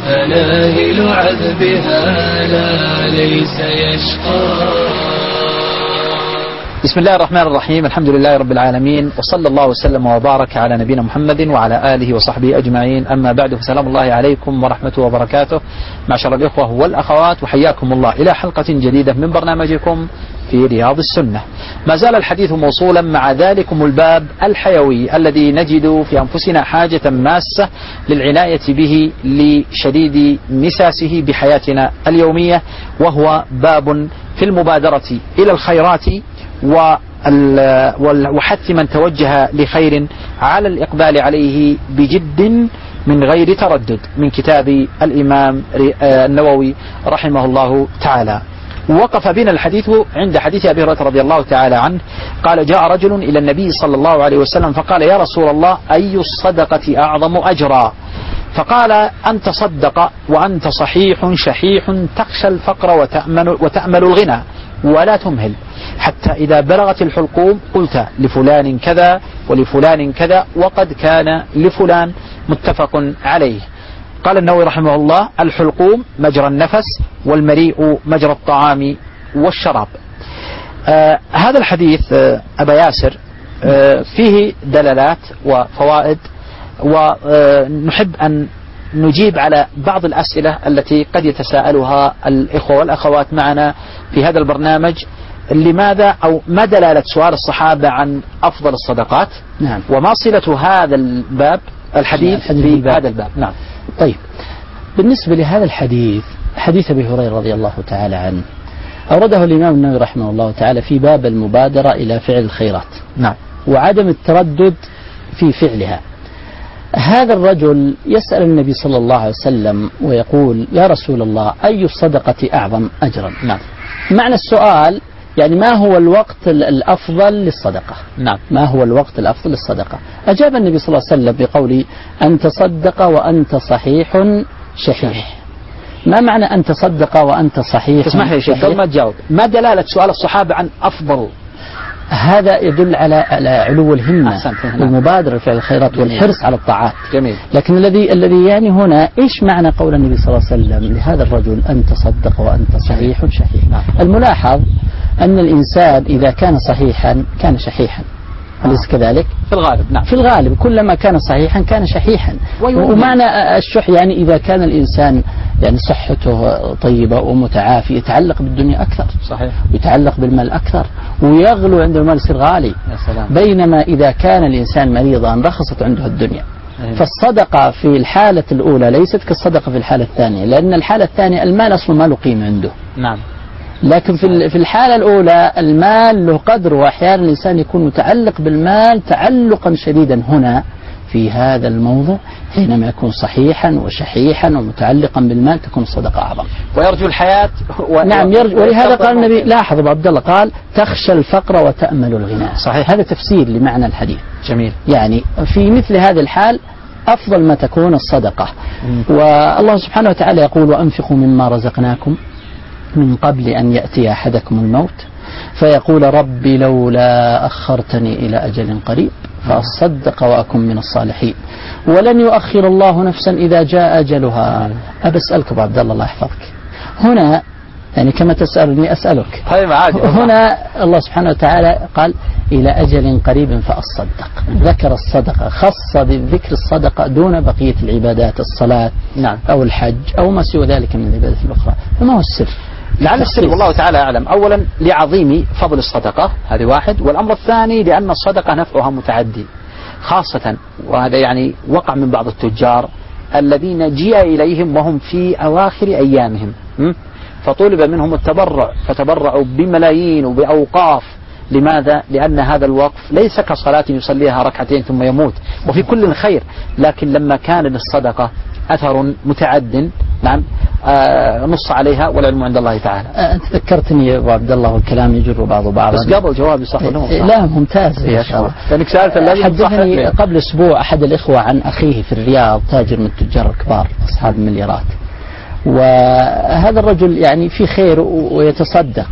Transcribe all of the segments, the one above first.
فناهل عذبها لا ليس يشقى. بسم الله الرحمن الرحيم. الحمد لله رب العالمين، وصلى الله وسلم وبارك على نبينا محمد وعلى آله وصحبه أجمعين. أما بعد، فسلام الله عليكم ورحمته وبركاته معشر الإخوة والأخوات، وحياكم الله إلى حلقة جديدة من برنامجكم في رياض السنة. ما زال الحديث موصولا مع ذلكم الباب الحيوي الذي نجد في أنفسنا حاجة ماسة للعناية به لشديد مساسه بحياتنا اليومية، وهو باب في المبادرة إلى الخيرات وحث من توجه لخير على الإقبال عليه بجد من غير تردد، من كتاب الإمام النووي رحمه الله تعالى. وقف بنا الحديث عند حديث أبي هريرة رضي الله تعالى عنه قال: جاء رجل إلى النبي صلى الله عليه وسلم فقال: يا رسول الله، أي الصدقة أعظم أجرا؟ فقال: أن تصدق وأنت صحيح شحيح تخشى الفقر وتأمل الغنى ولا تمهل، حتى إذا بلغت الحلقوم قلت لفلان كذا ولفلان كذا وقد كان لفلان. متفق عليه. قال النووي رحمه الله: الحلقوم مجرى النفس، والمريء مجرى الطعام والشراب. هذا الحديث أبا ياسر فيه دلالات وفوائد، ونحب أن نجيب على بعض الأسئلة التي قد يتساءلها الإخوة والأخوات معنا في هذا البرنامج. لماذا أو ما دلالة سؤال الصحابة عن أفضل الصدقات؟ نعم. وما صلة هذا الباب الحديث في هذا الباب؟ نعم. طيب، بالنسبة لهذا الحديث، حديث أبي هريرة رضي الله تعالى عنه، أورده الإمام النووي رحمه الله تعالى في باب المبادرة إلى فعل الخيرات. نعم. وعدم التردد في فعلها. هذا الرجل يسأل النبي صلى الله عليه وسلم ويقول: يا رسول الله، أي الصدقة أعظم أجرا؟ نعم. معنى السؤال يعني ما هو الوقت الأفضل للصدقة؟ نعم. ما هو الوقت الأفضل للصدقة؟ أجاب النبي صلى الله عليه وسلم بقوله: أن تصدق وأنت صحيح شحيح. ما معنى أن تصدق وأنت صحيح؟ تسمح لي شيخ قبل ما تجاوب، ما دلالة سؤال الصحابة عن أفضل؟ هذا يدل على علو الهمة والمبادرة في الخيرات والحرص على الطاعات. جميل. لكن الذي يعني هنا إيش معنى قول النبي صلى الله عليه وسلم لهذا الرجل: أن تصدق وأنت صحيح شحيح؟ الملاحظ أن الإنسان إذا كان صحيحا كان شحيحا، أليس كذلك؟ في الغالب. نعم. في الغالب كلما كان صحيحا كان شحيحا. ومعنى الشح يعني إذا كان الإنسان يعني صحته طيبة ومتعافي يتعلق بالدنيا أكثر. صحيح. يتعلق بالمال أكثر ويغلو عند المال يصير غالي. يا سلام. بينما إذا كان الإنسان مريضا رخصت عنده الدنيا. فالصدقة في الحالة الأولى ليست كالصدقة في الحالة الثانية، لأن الحالة الثانية المال أصلا ما له قيمة عنده. نعم. لكن في الحالة الأولى المال له قدر، وأحيانا الإنسان يكون متعلق بالمال تعلقا شديدا. هنا في هذا الموضع حينما يكون صحيحا وشحيحا ومتعلقا بالمال تكون الصدقة أعظم. ويرجو الحياة نعم يرجو. ولهذا قال النبي، لاحظ أبو عبد الله، قال: تخشى الفقر وتأمل الغنى. صحيح. هذا تفسير لمعنى الحديث. جميل. يعني في مثل هذه الحال أفضل ما تكون الصدقة. والله سبحانه وتعالى يقول: وأنفقوا مما رزقناكم من قبل أن يأتي أحدكم الموت فيقول: ربي لولا أخرتني إلى أجل قريب فأصدق وأكن من الصالحين ولن يؤخر الله نفسا إذا جاء أجلها. أبسألك أبو عبد الله يحفظك، هنا يعني كما تسألني أسألك. طيب عادي. هنا الله سبحانه وتعالى قال: إلى أجل قريب فأصدق. ذكر الصدقة، خص بذكر الصدقة دون بقية العبادات، الصلاة. نعم. أو الحج أو ما سوى ذلك من العبادات الأخرى. فما هو السر؟ لعل السر والله تعالى أعلم. أولا لعظيم فضل الصدقة، هذه واحد. والأمر الثاني لأن الصدقة نفعها متعدي، خاصة وهذا يعني وقع من بعض التجار الذين جيء إليهم وهم في أواخر أيامهم فطلب منهم التبرع، فتبرعوا بملايين وبأوقاف. لماذا؟ لأن هذا الوقف ليس كصلاة يصليها ركعتين ثم يموت، وفي كل خير، لكن لما كان للصدقة أثر متعد، نعم، نص عليها والعلم عند الله تعالى. أنت ذكرتني يا أبو عبد الله والكلام يجر بعض بعضا، بس قبل جوابي صح ولا لا ممتاز يا شاء الله. لأنك سألت حدثني قبل أسبوع أحد الإخوة عن أخيه في الرياض، تاجر من التجار الكبار أصحاب المليارات، وهذا الرجل يعني في خير ويتصدق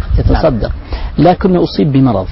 لكنه أصيب بمرض،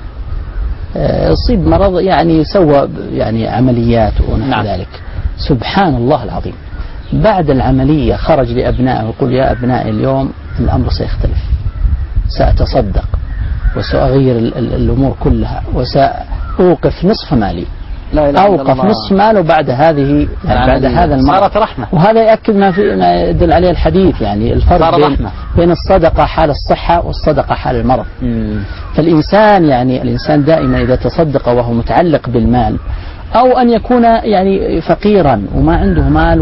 أصيب مرض يعني سوى يعني عمليات ونحو ذلك. سبحان الله العظيم، بعد العملية خرج لأبنائه ويقول يا أبنائي اليوم الأمر سيختلف، سأتصدق وسأغير الأمور كلها وسأوقف نصف مالي، لا إله إلا أوقف الله. نصف ماله بعد هذه بعد هذا المرض. صارت رحمة. وهذا يأكد ما يدل عليه الحديث، يعني الفرق بين الصدقة حال الصحة والصدقة حال المرض. فالإنسان يعني الإنسان دائما إذا تصدق وهو متعلق بالمال، أو أن يكون يعني فقيرا وما عنده مال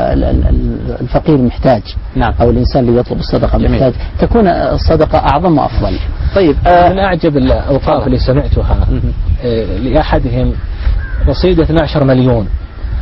والفقير محتاج، نعم. أو الإنسان اللي يطلب الصدقة جميل. محتاج، تكون الصدقة أعظم وأفضل. طيب من أعجب الأوقاف اللي سمعتها لأحدهم رصيد 12 مليون،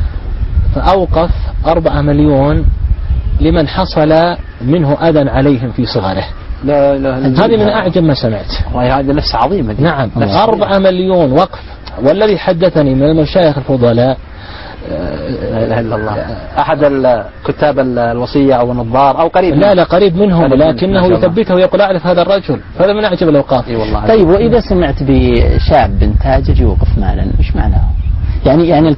فأوقف 4 مليون لمن حصل منه أذى عليهم في صغره. لا هذه من أعجب ما سمعت. هذا نفسه عظيمة دي. نعم 4 مليون وقف. والذي حدثني من المشايخ الفضلاء لا إله إلا الله، أحد الكتاب الوصية أو النظار أو قريب لا قريب منهم، لكنه يثبته يقول أعرف هذا الرجل، هذا من أعجب الأوقاف. طيب وإذا سمعت بشاب تاجر يوقف مالا إيش معناه؟ يعني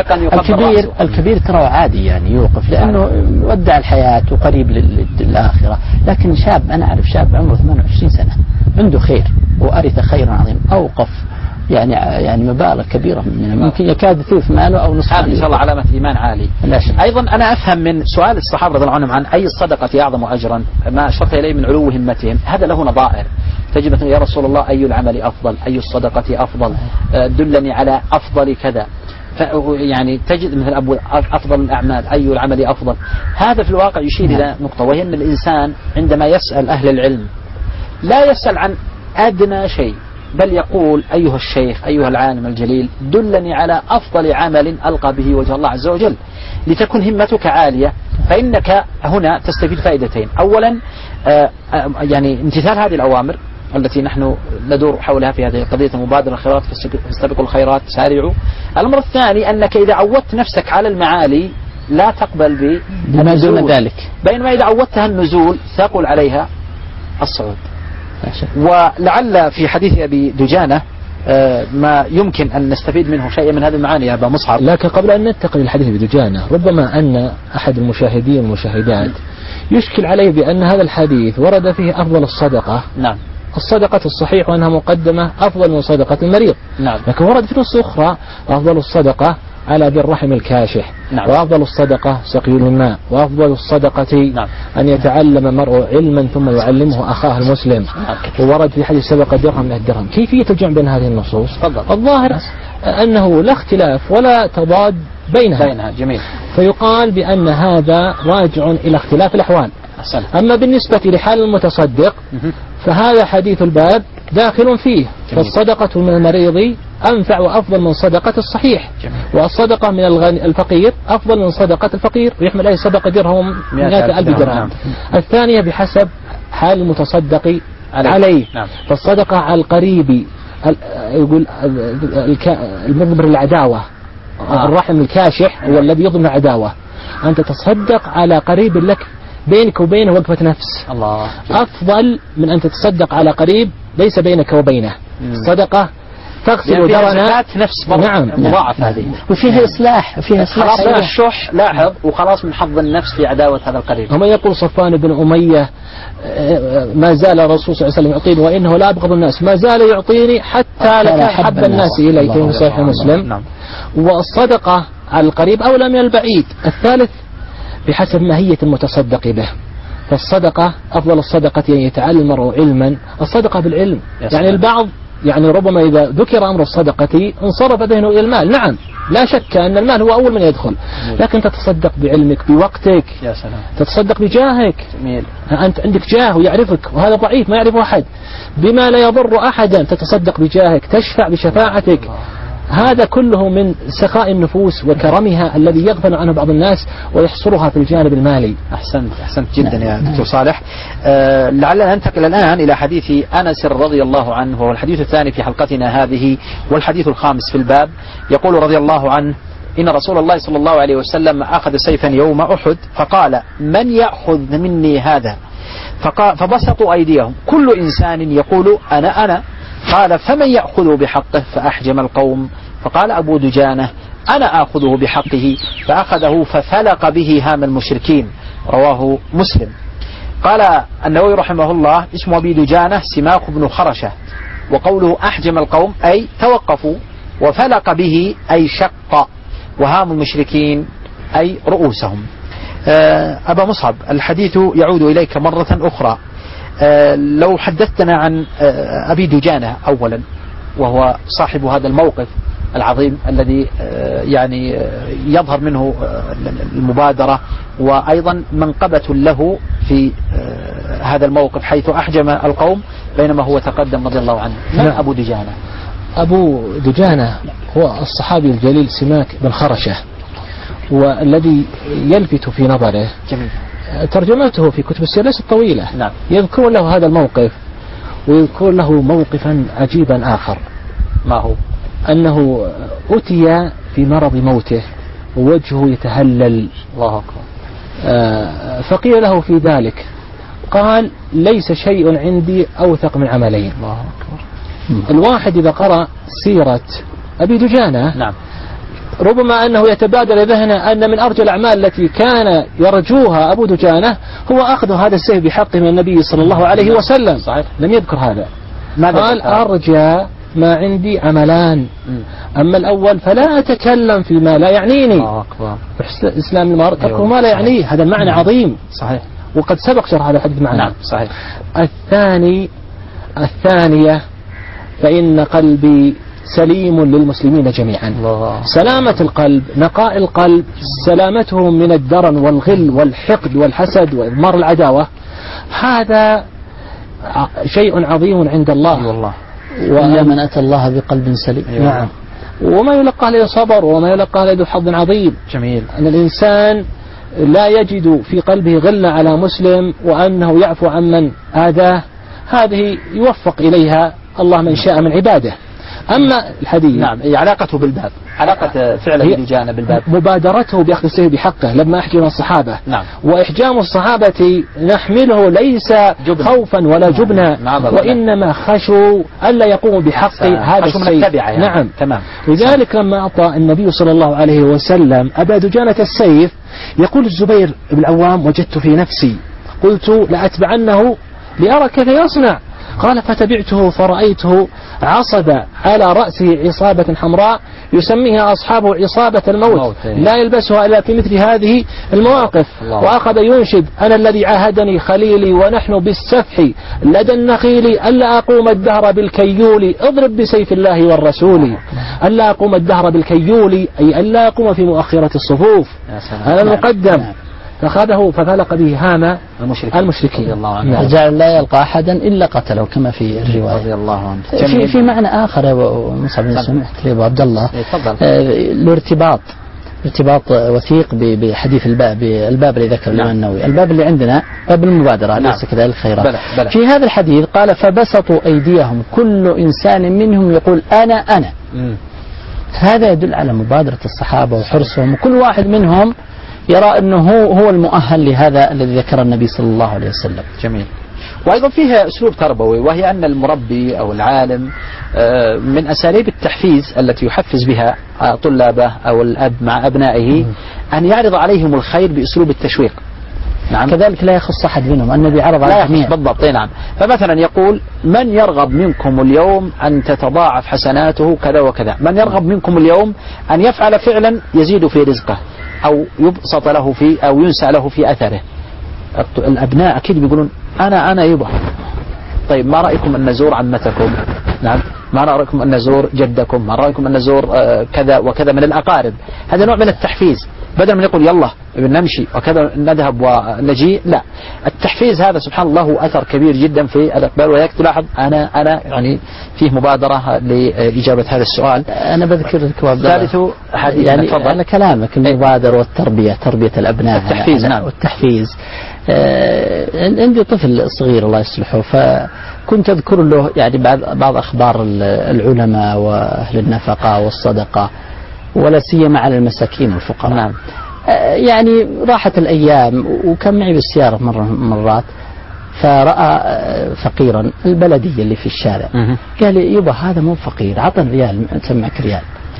الكبير ترى عادي يعني يوقف لأنه ودع الحياة وقريب للآخرة، لكن شاب أنا أعرف شاب عمره 28 سنة عنده خير وأرث خيرا عظيم، أوقف يعني مبالغ كبيرة ممكن يكاد ثلث ماله أو نصف ماله. إن شاء الله علامة إيمان عالي. أيضا أنا أفهم من سؤال الصحابة رضي الله عنهم عن أي الصدقة أعظم أجرا ما أشرت إليه من علو همتهم، هذا له نظائر. تجد يا رسول الله أي العمل أفضل، أي الصدقة أفضل، دلني على أفضل كذا، يعني تجد مثل أبو أفضل الأعمال أي العمل أفضل. هذا في الواقع يشير إلى نقطة، وهي أن الإنسان عندما يسأل أهل العلم لا يسأل عن أدنى شيء، بل يقول أيها الشيخ أيها العالم الجليل دلني على أفضل عمل ألقى به وجه الله عز وجل، لتكن همتك عالية. فإنك هنا تستفيد فائدتين، أولا يعني امتثال هذه الأوامر التي نحن ندور حولها في هذه قضية المبادرة الخيرات، فاستبقوا الخيرات سارعوا. الأمر الثاني أنك إذا عودت نفسك على المعالي لا تقبل بما دون ذلك، بينما إذا عودتها النزول ثقل عليها الصعود. ولعل في حديث أبي دجانة ما يمكن أن نستفيد منه شيء من هذه المعاني يا أبا مصعب. لكن قبل أن ننتقل للحديث أبي دجانة، ربما أن أحد المشاهدين والمشاهدات يشكل عليه بأن هذا الحديث ورد فيه أفضل الصدقة. نعم. الصدقة الصحيح وأنها مقدمة أفضل من صدقة المريض. نعم. لكن ورد في نص أخرى أفضل الصدقة على ذي الرحم الكاشح. نعم. وأفضل الصدقة سقي الماء، وأفضل الصدقة نعم. أن يتعلم المرء علما ثم يعلمه أخاه المسلم. نعم. وورد في حديث سبق درهم من الدرهم. كيفية الجمع بين هذه النصوص؟ الظاهر أنه لا اختلاف ولا تضاد بينها. جميل. فيقال بأن هذا راجع إلى اختلاف الأحوال. أما بالنسبة لحال المتصدق فهذا حديث الباب داخل فيه. فالصدقة من المريض أنفع وأفضل من صدقة الصحيح. والصدقة من الفقير أفضل من صدقة الفقير، ويحمل عليه صدقة درهم 100,000 درهم. الثانية بحسب حال المتصدق عليه. فالصدقة على القريب يقول المضمر العداوة، الرحم الكاشح هو الذي يضمن عداوة. أن تتصدق على قريب لك بينك وبينه وقفة نفس، الله أفضل من أن تتصدق على قريب ليس بينك وبينه. الصدقة تغسل درنا نفس نعم مضاعف هذه، وفيها إصلاح خلاص من الشح لاحظ، وخلاص من حظ النفس في عداوة هذا القريب. وما يقول صفوان بن أمية ما زال الرسول صلى الله عليه وسلم يعطيني وإنه لا أبغض الناس، ما زال يعطيني حتى لك حب الناس إليه في صحيح مسلم. نعم. والصدقة على القريب أولى من البعيد. الثالث بحسب ماهية المتصدق به. فالصدقة أفضل الصدقة أن يتعلم المرء علما، الصدقة بالعلم. يعني البعض يعني ربما إذا ذكر أمر الصدقة انصرف ذهنه إلى المال. نعم لا شك أن المال هو أول من يدخل، لكن تتصدق بعلمك بوقتك. يا سلام. تتصدق بجاهك. جميل. أنت عندك جاه ويعرفك، وهذا ضعيف ما يعرفه أحد، بما لا يضر أحدا تتصدق بجاهك، تشفع بشفاعتك. هذا كله من سخاء النفوس وكرمها الذي يغفل عنه بعض الناس ويحصرها في الجانب المالي. أحسنت جدا يا دكتور صالح. لعلنا ننتقل الآن إلى حديث أنس رضي الله عنه، وهو الحديث الثاني في حلقتنا هذه والحديث الخامس في الباب. يقول رضي الله عنه: إن رسول الله صلى الله عليه وسلم أخذ سيفا يوم أحد فقال: من يأخذ مني هذا؟ فبسطوا أيديهم كل إنسان يقول أنا. قال: فمن يأخذ بحقه؟ فأحجم القوم. فقال أبو دجانة: أنا آخذه بحقه، فأخذه ففلق به هام المشركين. رواه مسلم. قال النووي رحمه الله: اسم أبي دجانة سماخ بن خرشة، وقوله أحجم القوم أي توقفوا، وفلق به أي شق، وهام المشركين أي رؤوسهم. أبا مصعب، الحديث يعود إليك مرة أخرى. لو حدثتنا عن أبي دجانة أولا، وهو صاحب هذا الموقف العظيم الذي يعني يظهر منه المبادرة، وأيضا منقبة له في هذا الموقف حيث أحجم القوم بينما هو تقدم رضي الله عنه. من أبو دجانة؟ أبو دجانة هو الصحابي الجليل سماك بن خرشة، والذي يلفت في نظره جميل. ترجمته في كتب السير ليست طويلة. نعم. يذكر له هذا الموقف، ويذكر له موقفا عجيبا آخر. ما هو؟ أنه أتي في مرض موته ووجهه يتهلل. الله أكبر. فقيل له في ذلك، قال: ليس شيء عندي أوثق من عملين. الله أكبر. الواحد إذا قرأ سيرة أبي دجانة، نعم، ربما أنه يتبادر ذهنه أن من أرجى الأعمال التي كان يرجوها أبو دجانة هو أخذ هذا السيف بحقه من النبي صلى الله عليه وسلم. صحيح. لم يذكر هذا. قال: أرجى ما عندي عملان، أما الأول فلا أتكلم فيما لا يعنيني. الله أكبر. إسلام المرء تركه ما لا يعنيه. هذا المعنى عظيم. صحيح. وقد سبق شرح هذا الحديث معنا. نعم. صحيح. الثانية فإن قلبي سليم للمسلمين جميعا. الله. سلامة القلب، نقاء القلب، سلامته من الدرن والغل والحقد والحسد وإضمار العداوة، هذا شيء عظيم عند الله. والله. إلا من أتى الله بقلب سليم. نعم. وما يلقى له صبر، وما يلقى له حظ عظيم. جميل. أن الإنسان لا يجد في قلبه غلة على مسلم، وأنه يعفو عمن آذاه، هذه يوفق إليها الله من شاء من عباده. أما الحديث، نعم، علاقته بالباب، علاقة فعل أبي دجانة بالباب، مبادرته بأخذ السيف بحقه لما أحجم الصحابة. نعم. وإحجام الصحابة نحمله ليس خوفا ولا جبنا، نعم. وإنما خشوا ألا يقوموا بحق هذا السيف. يعني. نعم. تمام. لذلك لما أعطى النبي صلى الله عليه وسلم أبا دجانة السيف، يقول الزبير بن العوام: وجدت في نفسي قلت لأتبعنه لأرى كيف يصنع. قال: فتبعته فرأيته عصب على رأسه عصابة حمراء يسميها أصحابه عصابة الموت، لا يلبسها إلا في مثل هذه المواقف. وأخذ ينشد: أنا الذي عاهدني خليلي ونحن بالسفح لدى النخيل، ألا أقوم الدهر بالكيول اضرب بسيف الله والرسول. ألا أقوم الدهر بالكيول أي ألا أقوم في مؤخرة الصفوف، أنا المقدم. فأخذه ففلق به هام المشركين. رجال لا يلقى أحدا إلا قتله كما في الرواية. رضي الله عنه. في معنى آخر يا مصعب بن سمحت لي أبو عبد الله، الارتباط وثيق بحديث الباب اللي ذكر الإمام النووي. الباب اللي عندنا باب المبادرة، ليس كذلك خيرات. في هذا الحديث قال: فبسطوا أيديهم كل إنسان منهم يقول أنا. هذا يدل على مبادرة الصحابة وحرصهم، وكل واحد منهم يرى أنه هو المؤهل لهذا الذي ذكر النبي صلى الله عليه وسلم. جميل. وأيضا فيها أسلوب تربوي، وهي أن المربي أو العالم من أساليب التحفيز التي يحفز بها طلابه أو الأب مع أبنائه أن يعرض عليهم الخير بأسلوب التشويق. نعم. كذلك لا يخص أحد منهم، النبي عرض على الجميع. بالضبط. نعم. فمثلا يقول: من يرغب منكم اليوم أن تتضاعف حسناته كذا وكذا، من يرغب منكم اليوم أن يفعل فعلا يزيد في رزقه أو يبسط له في أو ينسى له في أثره. الأبناء أكيد بيقولون: أنا يبا. طيب ما رأيكم أن نزور عمتكم؟ نعم. ما رأيكم أن نزور جدكم؟ ما رأيكم أن نزور كذا وكذا من الأقارب؟ هذا نوع من التحفيز، بدل من يقول يلا نمشي وكذا نذهب ونجي. لا، التحفيز هذا سبحان الله له أثر كبير جدا في الإقبال. ولذلك تلاحظ أنا يعني فيه مبادرة لإجابة هذا السؤال. أنا بذكر لك ثالث حديث يعني على كلامك المبادرة والتربية، تربية الأبناء، التحفيز. نعم. والتحفيز. عندي طفل صغير الله يصلحه، فكنت أذكر له يعني بعض أخبار العلماء وأهل النفقة والصدقة، ولا سيما على المساكين والفقراء. نعم. يعني راحت الأيام وكان معي بالسيارة مرات، فرأى فقيرا البلدية اللي في الشارع، قال لي: يبا هذا مو فقير، عطنا ريال، سمعك ريال.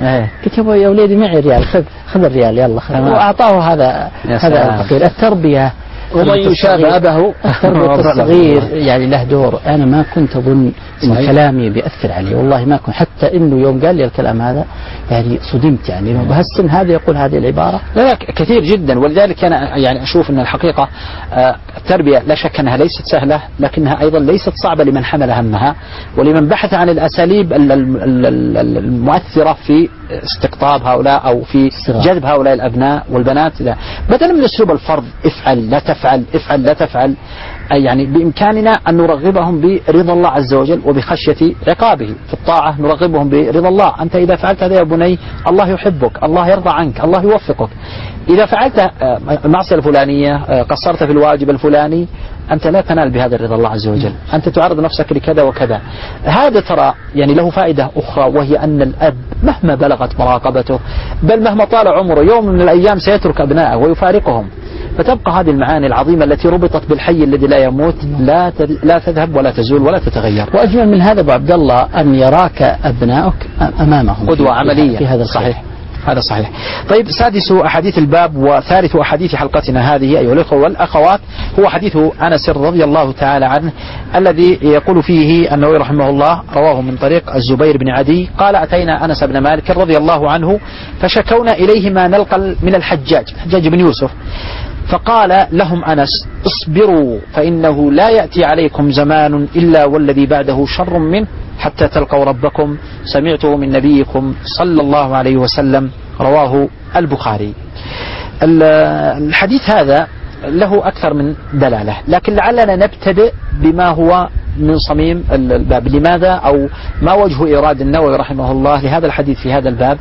قلت يا وليدي معي ريال، خذ الريال يلا خذ، وأعطاه هذا الفقير. التربية ومن يشابه أبه التربية الصغير يعني له دور. أنا ما كنت أظن إن كلامي بيأثر عليه، والله ما كنت، حتى إنه يوم قال لي الكلام هذا يعني صدمت، يعني إنه بهالسن هذا يقول هذه العبارة. لا كثير جدا. ولذلك أنا يعني أشوف أن الحقيقة التربية لا شك أنها ليست سهلة، لكنها أيضا ليست صعبة لمن حمل همها ولمن بحث عن الأساليب المؤثرة في استقطاب هؤلاء أو في جذب هؤلاء الأبناء والبنات. بدلا من أسلوب الفرض افعل لا تفعل، افعل لا تفعل، يعني بإمكاننا أن نرغبهم برضا الله عز وجل وبخشية عقابه. في الطاعة نرغبهم برضا الله، أنت إذا فعلت هذا يا بني الله يحبك، الله يرضى عنك، الله يوفقك. إذا فعلت المعصية الفلانية، قصرت في الواجب الفلاني، أنت لا تنال بهذا الرضا الله عز وجل، أنت تعرض نفسك لكذا وكذا. هذا ترى يعني له فائدة أخرى، وهي أن الأب مهما بلغت مراقبته، بل مهما طال عمره، يوم من الأيام سيترك أبنائه ويفارقهم، فتبقى هذه المعاني العظيمة التي ربطت بالحي الذي لا يموت لا تذهب ولا تزول ولا تتغير. وأجمل من هذا أبو عبد الله أن يراك أبنائك أمامهم قدوة عملية في هذا صحيح. هذا صحيح. طيب، سادس أحاديث الباب وثالث أحاديث حلقتنا هذه أيها الأخوة والأخوات هو حديث أنس رضي الله تعالى عنه، الذي يقول فيه النووي رحمه الله رواه من طريق الزبير بن عدي قال: أتينا أنس بن مالك رضي الله عنه فشكونا إليه ما نلقى من الحجاج بن يوسف، فقال لهم أنس: اصبروا فإنه لا يأتي عليكم زمان إلا والذي بعده شر منه حتى تلقوا ربكم، سمعته من نبيكم صلى الله عليه وسلم، رواه البخاري. الحديث هذا له أكثر من دلالة، لكن لعلنا نبتدئ بما هو من صميم الباب. لماذا أو ما وجه إيراد النووي رحمه الله لهذا الحديث في هذا الباب؟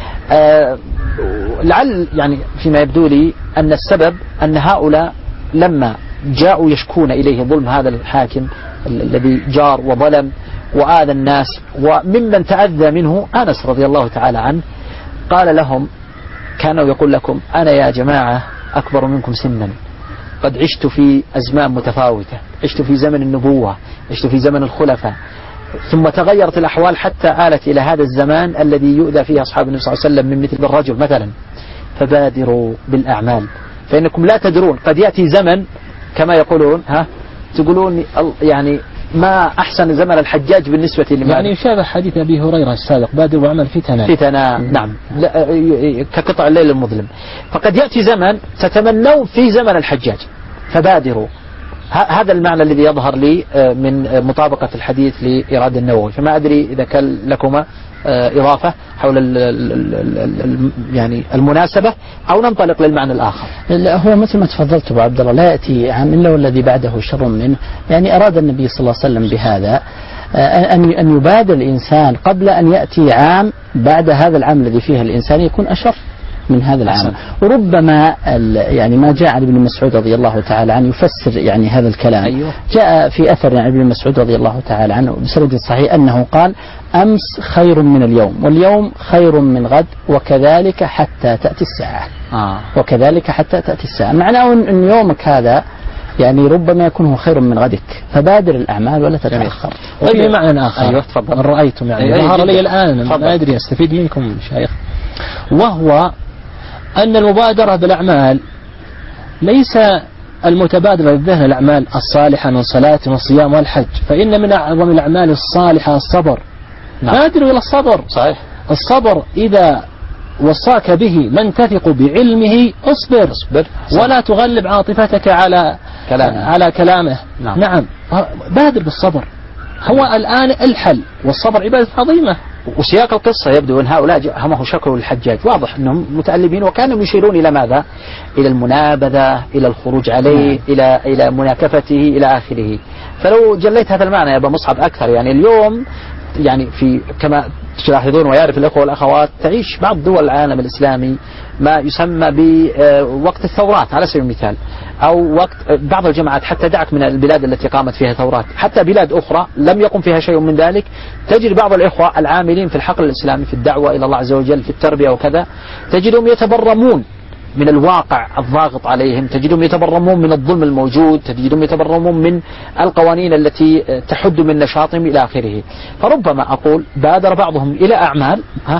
لعل يعني فيما يبدو لي أن السبب أن هؤلاء لما جاءوا يشكون إليه ظلم هذا الحاكم الذي جار وظلم وآذى الناس، وممن تأذى منه أنس رضي الله تعالى عنه، قال لهم: كانوا يقول لكم أنا يا جماعة أكبر منكم سنا، قد عشت في أزمان متفاوتة، عشت في زمن النبوة، عشت في زمن الخلفاء، ثم تغيرت الأحوال حتى آلت إلى هذا الزمان الذي يؤذى فيه أصحاب النبي صلى الله عليه وسلم من مثل الرجل مثلا، فبادروا بالأعمال فإنكم لا تدرون، قد يأتي زمن كما يقولون تقولون يعني ما أحسن زمن الحجاج بالنسبة لماذا؟ يعني يشابه حديث أبي هريرة السابق: بادروا وعمل فتنا. نعم، كقطع الليل المظلم. فقد يأتي زمن تتمنون في زمن الحجاج فبادروا. هذا المعنى الذي يظهر لي من مطابقة الحديث لإيراد النووي، فما أدري إذا كان لكما إضافة حول يعني المناسبة أو ننطلق للمعنى الآخر. هو مثل ما تفضلت أبو عبد الله: لا يأتي عام إلا والذي بعده شر منه. يعني أراد النبي صلى الله عليه وسلم بهذا أن يبادر الإنسان قبل أن يأتي عام بعد هذا العام الذي فيه الإنسان يكون أشر من هذا العام. وربما يعني ما جاء عن ابن مسعود رضي الله تعالى عنه يفسر يعني هذا الكلام. أيوه. جاء في أثر عن ابن مسعود رضي الله تعالى عنه بسند صحيح أنه قال: أمس خير من اليوم، واليوم خير من غد، وكذلك حتى تأتي الساعة. وكذلك حتى تأتي الساعة، معناه أن يومك هذا يعني ربما يكون هو خير من غدك، فبادر الأعمال ولا تتأخر. طيب، معنى آخر أيوه تفضل. من رأيتم يعني ظهر لي الآن، ما أدري أستفيد منكم شيخ، وهو أن المبادرة بالأعمال ليس المتبادرة للذهن الأعمال الصالحة من صلاة وصيام والحج، فإن من أعظم الأعمال الصالحة الصبر. بادروا إلى الصبر. صحيح. الصبر إذا وصاك به من تثق بعلمه اصبر. ولا تغلب عاطفتك على كلامه. نعم. بادر بالصبر، هو الآن الحل، والصبر عبادة عظيمة. وسياق القصة يبدو أن هؤلاء همه شكروا للحجاج، واضح أنهم متألبين، وكانوا يشيرون إلى ماذا؟ إلى المنابذة، إلى الخروج عليه، إلى مناكفته، إلى آخره. فلو جليت هذا المعنى يا أبا مصعب أكثر، يعني اليوم يعني في كما تلاحظون ويعرف الأخوة والأخوات، تعيش بعض دول العالم الإسلامي ما يسمى بوقت الثورات على سبيل المثال، أو وقت بعض الجماعات، حتى دعك من البلاد التي قامت فيها ثورات، حتى بلاد أخرى لم يقم فيها شيء من ذلك، تجد بعض الإخوة العاملين في الحقل الإسلامي في الدعوة إلى الله عز وجل في التربية وكذا، تجدهم يتبرمون من الواقع الضاغط عليهم، تجدهم يتبرمون من الظلم الموجود، تجدهم يتبرمون من القوانين التي تحد من نشاطهم إلى آخره. فربما أقول بادر بعضهم إلى أعمال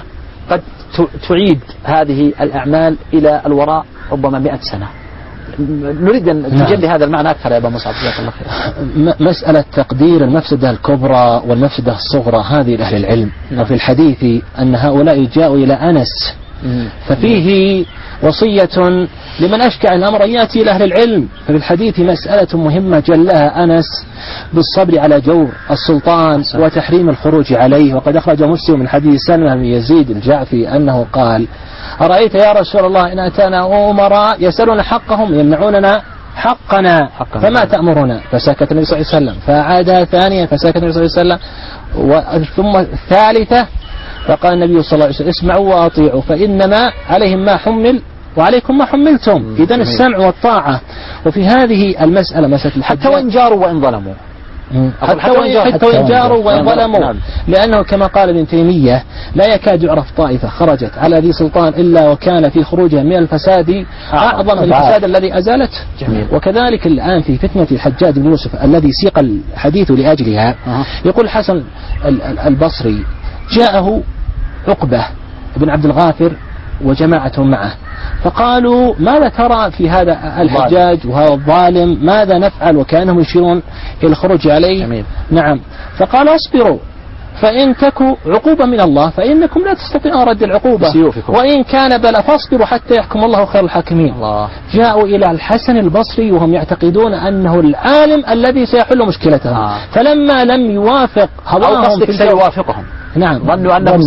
قد تعيد هذه الأعمال إلى الوراء ربما 100 سنة. نريد أن تجلي هذا المعنى أكثر يا أبا مصعب، جزاك الله خير. مسألة تقدير المفسدة الكبرى والمفسدة الصغرى هذه لأهل العلم. وفي الحديث أن هؤلاء جاءوا إلى أنس ففيه وصية لمن أشكع الأمر أن يأتي إلى أهل العلم. ففي الحديث مسألة مهمة جلها أنس بالصبر على جور السلطان وتحريم الخروج عليه. وقد أخرج مسلم من حديث سلمة بن يزيد الجعفي أنه قال: أرأيت يا رسول الله إن أتانا أمراء يسألون حقهم يمنعوننا حقنا فما تأمرنا؟ فسكت النبي صلى الله عليه وسلم، فعادها ثانية فسكت النبي صلى الله عليه وسلم، ثم الثالثة فقال النبي صلى الله عليه وسلم: اسمعوا وأطيعوا فإنما عليهم ما حمل وعليكم ما حملتم. إذن السمع والطاعة. وفي هذه المسألة مسألة الحج حتى وإن جاروا وإن ظلموا، حتى وإن جاروا وإن ظلموا، لأنه كما قال ابن تيمية: لا يكاد يعرف طائفة خرجت على ذي سلطان إلا وكان في خروجها من الفساد أعظم من الفساد الذي أزالته. وكذلك الآن في فتنة الحجاج بن يوسف الذي سيق الحديث لأجلها، يقول الحسن البصري: جاءه عقبة بن عبد الغافر وجماعة معه فقالوا: ماذا ترى في هذا الحجاج وهذا الظالم؟ ماذا نفعل؟ وكانهم يشيرون إلى الخروج عليه. جميل. نعم. فقال: اصبروا فإن تكوا عقوبة من الله فإنكم لا تستطيعون رد العقوبة، وإن كان بل فاصبروا حتى يحكم الله خير الحاكمين. جاءوا إلى الحسن البصري وهم يعتقدون أنه العالم الذي سيحل مشكلتهم. فلما لم يوافق هواهم سيوافقهم. نعم، ظنوا أنه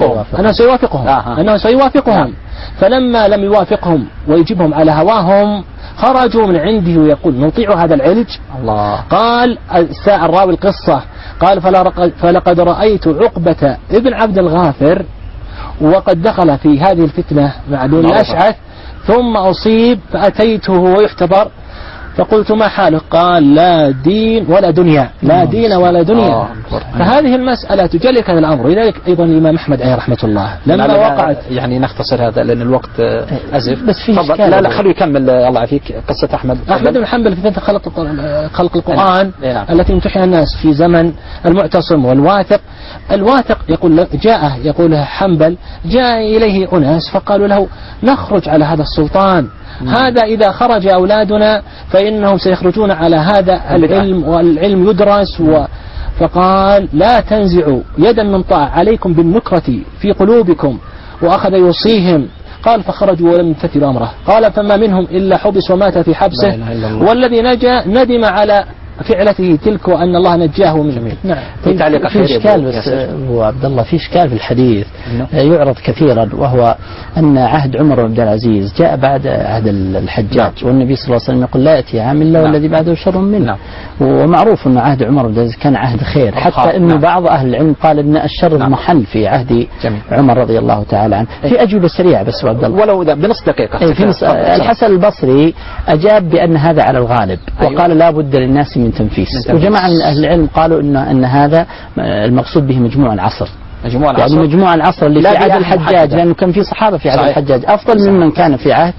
سيوافقهم. فلما لم يوافقهم ويجيبهم على هواهم خرجوا من عنده ويقول: نطيع هذا العلج. قال الراوي القصة قال: فلقد رأيت عقبة ابن عبد الغافر وقد دخل في هذه الفتنة مع بن الأشعث ثم أصيب فأتيته ويحتضر فقلت: ما حالك؟ قال: لا دين ولا دنيا، لا دين ولا دنيا. فهذه المسألة تجلك هذا الأمر. لذلك أيضا الإمام أحمد عليه رحمة الله لما وقعت، يعني نختصر هذا لأن الوقت أزف، بس في لا خليه يكمل. الله يعافيك. قصة أحمد بن حنبل في فتنة خلق القرآن التي امتحن الناس في زمن المعتصم والواثق. الواثق يقول حنبل: جاء إليه أناس فقالوا له: نخرج على هذا السلطان، هذا إذا خرج أولادنا فإنهم سيخرجون على هذا العلم والعلم يدرس. فقال: لا تنزعوا يدا من طاعة، عليكم بالنكرة في قلوبكم. وأخذ يوصيهم. قال: فخرجوا ولم يمتثلوا أمره. قال: فما منهم إلا حبس ومات في حبسه، والذي نجا ندم على فعلته تلك وأن الله نجاه من. نعم. في إشكال بس هو عبد الله، في إشكال في الحديث يعرض كثيرا، وهو أن عهد عمر بن عبد العزيز جاء بعد عهد الحجاج، والنبي صلى الله عليه وسلم يقول: لا يأتي عام إلا والذي بعده شر منه. ومعروف أن عهد عمر بن عبد العزيز كان عهد خير، حتى أن بعض أهل العلم قال أن الشر محل في عهد عمر رضي الله تعالى عنه. في أجوبة سريعة بس عبد الله، ولو بنص دقيقة. الحسن البصري أجاب بأن هذا على الغالب، وقال: لا بد للناس من تنفيس. وجماعة من أهل العلم قالوا أن هذا المقصود به مجموع العصر، يعني مجموع العصر اللي في عهد الحجاج، لأنه كان في صحابة في عهد الحجاج أفضل ممن كان في عهد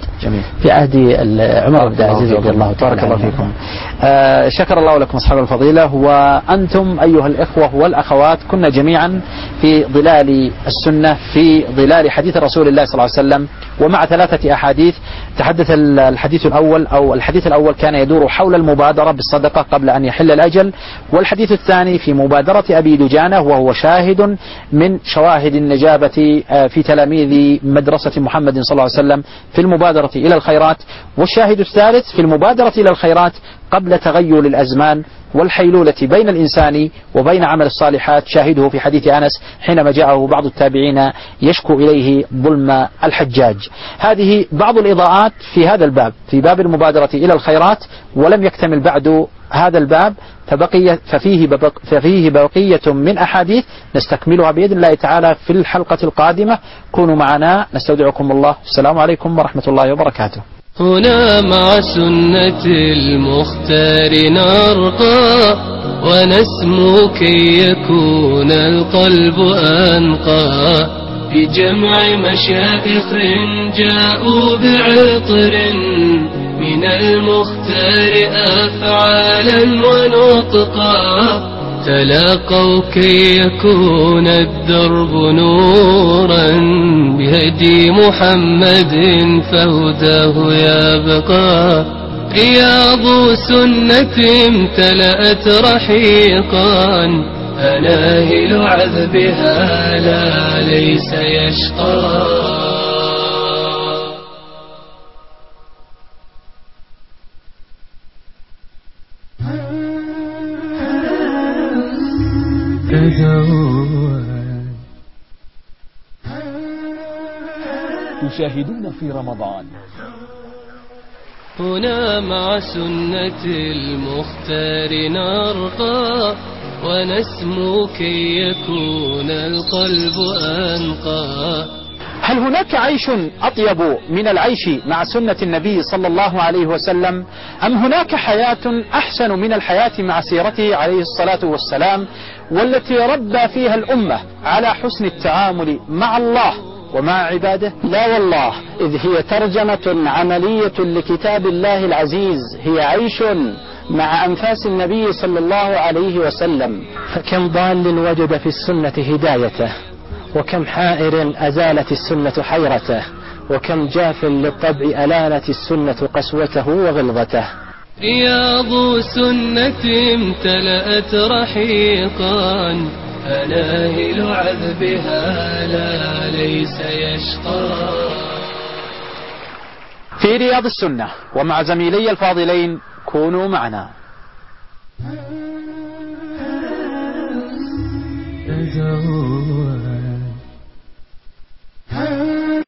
عمر بن عبد العزيز رضي الله تعالى عنه. فيكم. شكر الله لكم أصحاب الفضيلة. وأنتم أيها الإخوة والأخوات كنا جميعا في ظلال السنة، في ظلال حديث رسول الله صلى الله عليه وسلم، ومع 3 أحاديث. تحدث الحديث الأول كان يدور حول المبادرة بالصدقة قبل أن يحل الأجل، والحديث الثاني في مبادرة أبي دجانة، وهو شاهد من شواهد النجابة في تلاميذ مدرسة محمد صلى الله عليه وسلم في المبادرة إلى الخيرات، والشاهد الثالث في المبادرة إلى الخيرات قبل تغير الأزمان والحيلولة بين الإنسان وبين عمل الصالحات، شاهده في حديث أنس حينما جاءه بعض التابعين يشكو إليه ظلم الحجاج. هذه بعض الإضاءات في هذا الباب، في باب المبادرة إلى الخيرات، ولم يكتمل بعد هذا الباب، ففيه بقية من أحاديث نستكملها بإذن الله تعالى في الحلقة القادمة. كونوا معنا، نستودعكم الله. السلام عليكم ورحمة الله وبركاته. هنا مع سنة المختار نرقى ونسمو كي يكون القلب أنقى، بجمع مشايخ جاءوا بعطر من المختار أفعالا ونطقا، تلاقوا كي يكون الدرب نورا بهدي محمد فهداه يبقى. رياض سنة امتلأت رحيقا أناهل عذبها لا ليس يشقى. تشاهدون في رمضان هنا مع سنة المختار نرقى ونسمو كي يكون القلب أنقى. هل هناك عيش أطيب من العيش مع سنة النبي صلى الله عليه وسلم؟ أم هناك حياة أحسن من الحياة مع سيرته عليه الصلاة والسلام، والتي ربى فيها الأمة على حسن التعامل مع الله ومع عباده؟ لا والله، إذ هي ترجمة عملية لكتاب الله العزيز، هي عيش مع أنفاس النبي صلى الله عليه وسلم. فكم ضال وجد في السنة هدايته، وكم حائر أزالت السنة حيرته، وكم جاف للطبع ألانت السنة قسوته وغلظته. رياض سنة امتلأت رحيقا أناهل عذبها لا ليس يشقى. في رياض السنة ومع زميلي الفاضلين، كونوا معنا. أزهور